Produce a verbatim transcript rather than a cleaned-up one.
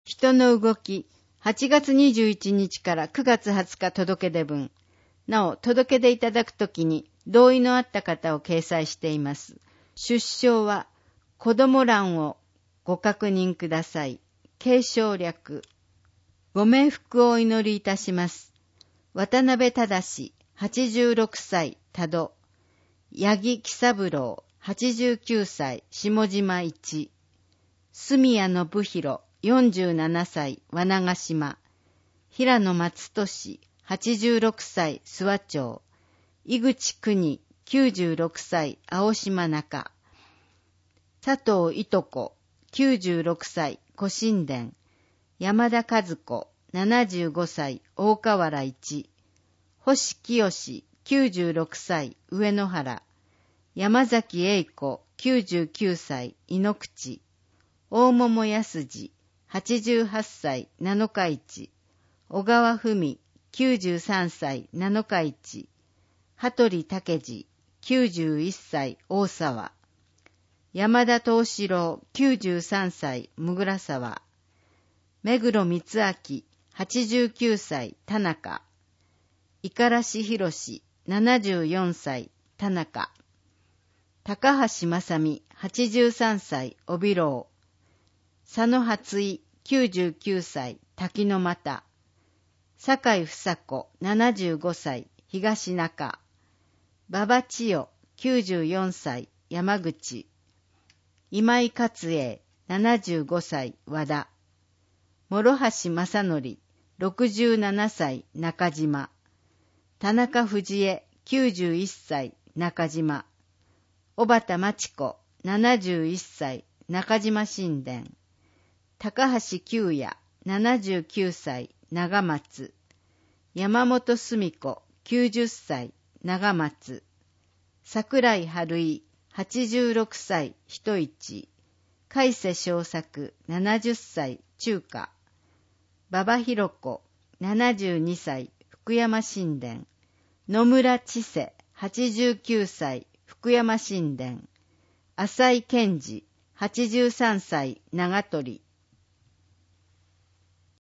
人の動き、はちがつにじゅういちにちからくがつはつか届け出文。なお、届け出いただくときに同意のあった方を掲載しています。出生は子供欄をご確認ください。継承略。ご冥福をお祈りいたします。渡辺忠、はちじゅうろくさい、多度。八木喜三郎、はちじゅうきゅうさい、下島一。住谷信弘、よんじゅうななさい、和長島。平野松俊、はちじゅうろくさい、諏訪町。井口国、きゅうじゅうろくさい、青島中。佐藤いとこ、きゅうじゅうろくさい、古神殿。山田和子、ななじゅうごさい、大河原一。星清、きゅうじゅうろくさい、上野原。山崎栄子、きゅうじゅうきゅうさい、井ノ口。大桃康二、はちじゅうはっさい、七日市。小川文、きゅうじゅうさんさい、七日市。羽鳥武二、きゅうじゅういっさい、大沢。山田東四郎、きゅうじゅうさんさい、むぐら沢。目黒光明、はちじゅうきゅうさい、田中。五十嵐博、ななじゅうよんさい、田中。高橋正美、はちじゅうさんさい、帯楼。佐野初井、きゅうじゅうきゅうさい、滝の又。酒井房子、ななじゅうごさい、東中。馬場千代、きゅうじゅうよんさい、山口。今井勝栄、ななじゅうごさい、和田。諸橋正則、ろくじゅうななさい、中島。田中藤江、きゅうじゅういっさい、中島。小畑真知子、ななじゅういっさい、中島神殿。高橋久也、ななじゅうきゅうさい、長松。山本澄子、きゅうじゅっさい、長松。桜井春井、はちじゅうろくさい、人市。海瀬正作、ななじゅっさい、中華。馬場博子、ななじゅうにさい、福山神殿。野村千世、はちじゅうきゅうさい、福山神殿。浅井健二、はちじゅうさんさい、長鳥。